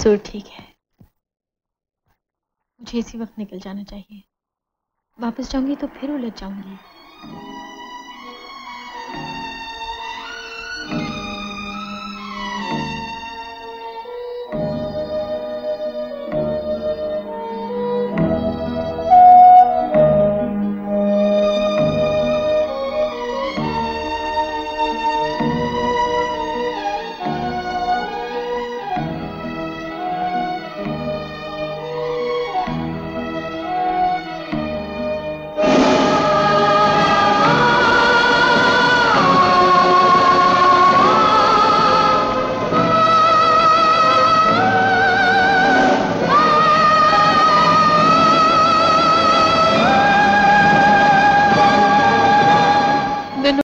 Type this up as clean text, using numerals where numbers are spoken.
तो ठीक है, मुझे इसी वक्त निकल जाना चाहिए। वापस जाऊंगी तो फिर उलझ जाऊंगी।